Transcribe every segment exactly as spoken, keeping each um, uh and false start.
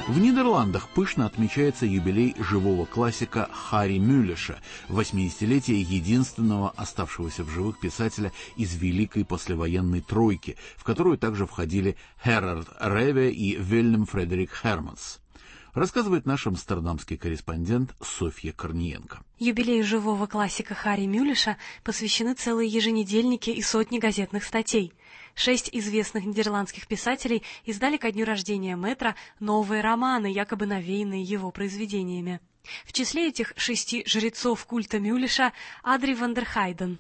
В Нидерландах пышно отмечается юбилей живого классика Харри Мюлеша, восьмидесятилетие единственного оставшегося в живых писателя из великой послевоенной тройки, в которую также входили Херард Реве и Вильям Фредерик Херманс. Рассказывает наш амстердамский корреспондент Софья Корниенко. Юбилею живого классика Харри Мюлеша посвящены целые еженедельники и сотни газетных статей. Шесть известных нидерландских писателей издали ко дню рождения мэтра новые романы, якобы навеянные его произведениями. В числе этих шести жрецов культа Мюлеша Адри ван дер Хайден.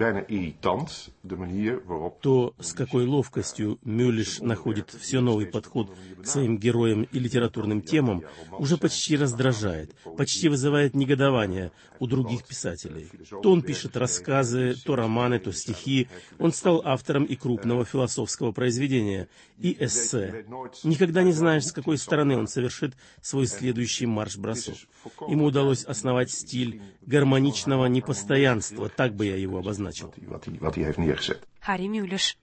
То, с какой ловкостью Мюлеш находит все новый подход к своим героям и литературным темам, уже почти раздражает, почти вызывает негодование у других писателей. То он пишет рассказы, то романы, то стихи. Он стал автором и крупного философского произведения, и эссе. Никогда не знаешь, с какой стороны он совершит свой следующий марш-бросок. Ему удалось основать стиль гармоничного непостоянства, так бы я его обозначил. Харри Мюлеш.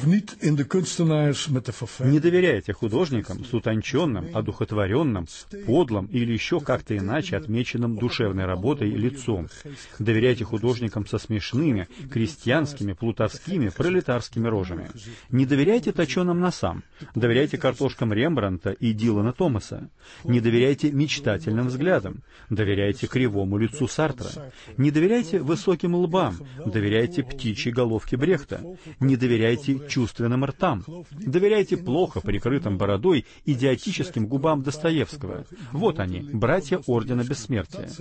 Не доверяйте художникам с утонченным, одухотворенным, подлым или еще как-то иначе отмеченным душевной работой лицом. Доверяйте художникам со смешными, крестьянскими, плутовскими, пролетарскими рожами. Не доверяйте точеным носам. Доверяйте картошкам Рембрандта и Дилана Томаса. Не доверяйте мечтательным взглядам. Доверяйте кривому лицу Сартра. Не доверяйте высоким лбам. Доверяйте птичьей головке Брехта. Не доверяйте чувственным ртам. Доверяйте плохо прикрытым бородой идиотическим губам Достоевского. Вот они, братья Ордена Бессмертия.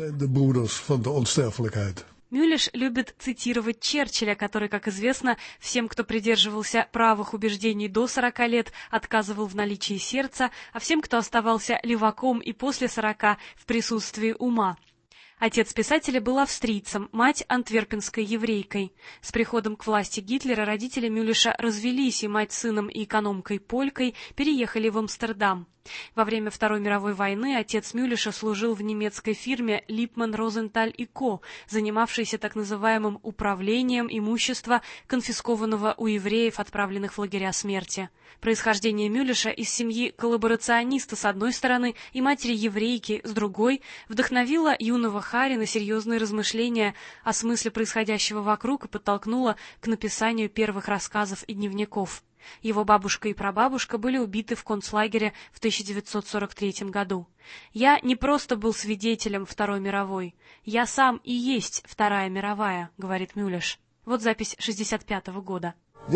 Мюлеш любит цитировать Черчилля, который, как известно, всем, кто придерживался правых убеждений до сорока лет, отказывал в наличии сердца, а всем, кто оставался леваком и после сорока, в присутствии ума. Отец писателя был австрийцем, мать антверпенской еврейкой. С приходом к власти Гитлера родители Мюлеша развелись, и мать с сыном и экономкой-полькой переехали в Амстердам. Во время Второй мировой войны отец Мюлеша служил в немецкой фирме Липман Розенталь и Ко, занимавшейся так называемым управлением имущества, конфискованного у евреев, отправленных в лагеря смерти. Происхождение Мюлеша из семьи коллаборациониста с одной стороны и матери-еврейки с другой вдохновило юного Харри на серьезные размышления о смысле происходящего вокруг и подтолкнуло к написанию первых рассказов и дневников. Его бабушка и прабабушка были убиты в концлагере в тысяча девятьсот сорок третьем году. «Я не просто был свидетелем Второй мировой, я сам и есть Вторая мировая», — говорит Мюлеш. Вот запись шестьдесят пятого года.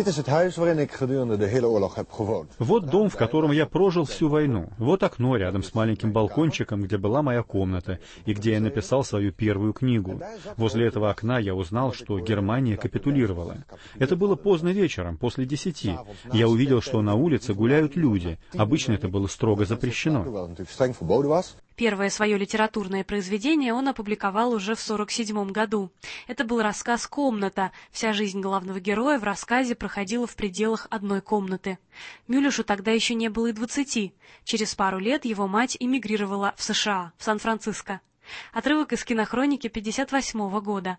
Вот дом, в котором я прожил всю войну. Вот окно рядом с маленьким балкончиком, где была моя комната, и где я написал свою первую книгу. Возле этого окна я узнал, что Германия капитулировала. Это было поздно вечером, после десяти. Я увидел, что на улице гуляют люди. Обычно это было строго запрещено. Первое свое литературное произведение он опубликовал уже в сорок седьмом году. Это был рассказ «Комната». Вся жизнь главного героя в рассказе проходила в пределах одной комнаты. Мюлешу тогда еще не было и двадцати. Через пару лет его мать эмигрировала в США, в Сан-Франциско. Отрывок из кинохроники пятьдесят восьмого года.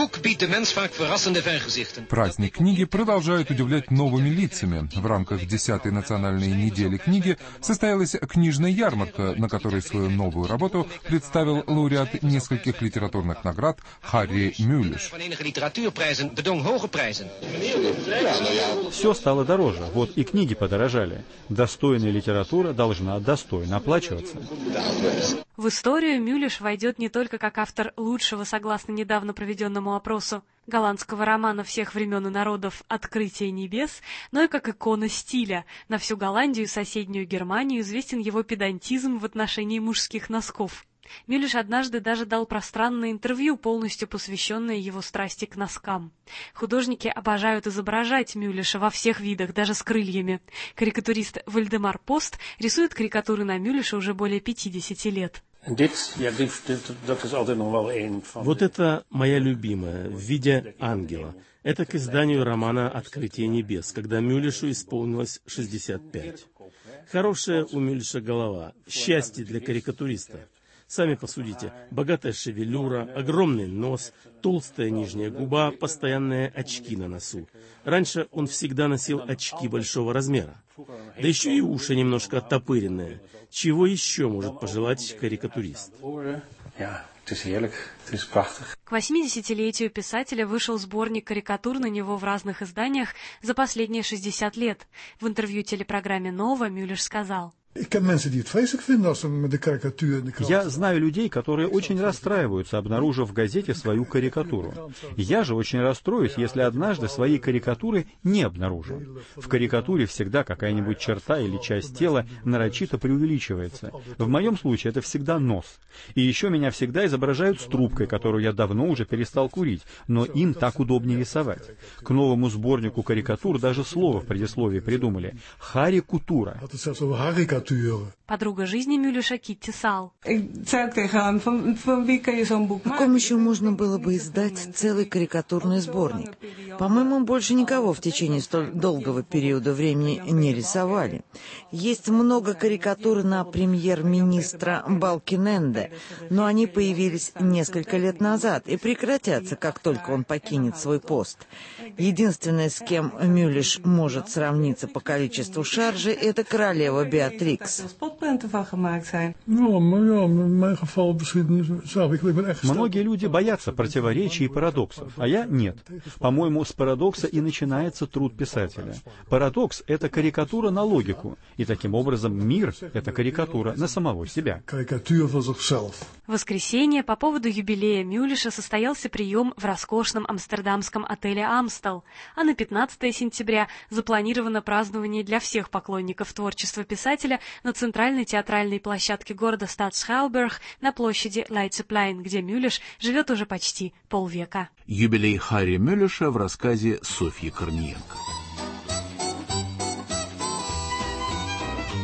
Праздник книги продолжает удивлять новыми лицами. В рамках десятой национальной недели книги состоялась книжная ярмарка, на которой свою новую работу представил лауреат нескольких литературных наград Харри Мюлеш. Все стало дороже, вот и книги подорожали. Достойная литература должна достойно оплачиваться. В историю Мюлеш войдет не только как автор лучшего, согласно недавно проведенному опросу, голландского романа всех времен и народов «Открытие небес», но и как икона стиля. На всю Голландию и соседнюю Германию известен его педантизм в отношении мужских носков. Мюлеш однажды даже дал пространное интервью, полностью посвященное его страсти к носкам. Художники обожают изображать Мюлеша во всех видах, даже с крыльями. Карикатурист Вальдемар Пост рисует карикатуры на Мюлеша уже более пятидесяти лет. Вот это моя любимая, в виде ангела. Это к изданию романа «Открытие небес», когда Мюлешу исполнилось шестьдесят пять. Хорошая у Мюлеша голова, счастье для карикатуриста. Сами посудите. Богатая шевелюра, огромный нос, толстая нижняя губа, постоянные очки на носу. Раньше он всегда носил очки большого размера. Да еще и уши немножко оттопыренные. Чего еще может пожелать карикатурист? К восьмидесятилетию писателя вышел сборник карикатур на него в разных изданиях за последние шестьдесят лет. В интервью телепрограмме «Нова» Мюллеш сказал: «Я знаю людей, которые очень расстраиваются, обнаружив в газете свою карикатуру. Я же очень расстроюсь, если однажды своей карикатуры не обнаружу. В карикатуре всегда какая-нибудь черта или часть тела нарочито преувеличивается. В моем случае это всегда нос. И еще меня всегда изображают с трубкой, которую я давно уже перестал курить, но им так удобнее рисовать. К новому сборнику карикатур даже слово в предисловии придумали — «харикатура». Подруга жизни Мюллеша Китти Сал. Каком еще можно было бы издать целый карикатурный сборник? По-моему, больше никого в течение столь долгого периода времени не рисовали. Есть много карикатур на премьер-министра Балкиненде, но они появились несколько лет назад и прекратятся, как только он покинет свой пост. Единственное, с кем Мюллеш может сравниться по количеству шаржей, это королева Беатрикс. Многие люди боятся противоречий и парадоксов, а я нет. По-моему, с парадокса и начинается труд писателя. Парадокс — это карикатура на логику, и таким образом мир — это карикатура на самого себя. В воскресенье по поводу юбилея Мюллеша состоялся прием в роскошном амстердамском отеле «Амстел», а на пятнадцатое сентября запланировано празднование для всех поклонников творчества писателя на центральной театральной площадке города Стадсхауберг на площади Лайцепляйн, где Мюллеш живет уже почти полвека. Юбилей Харри Мюллеша в рассказе Софьи Корниенко.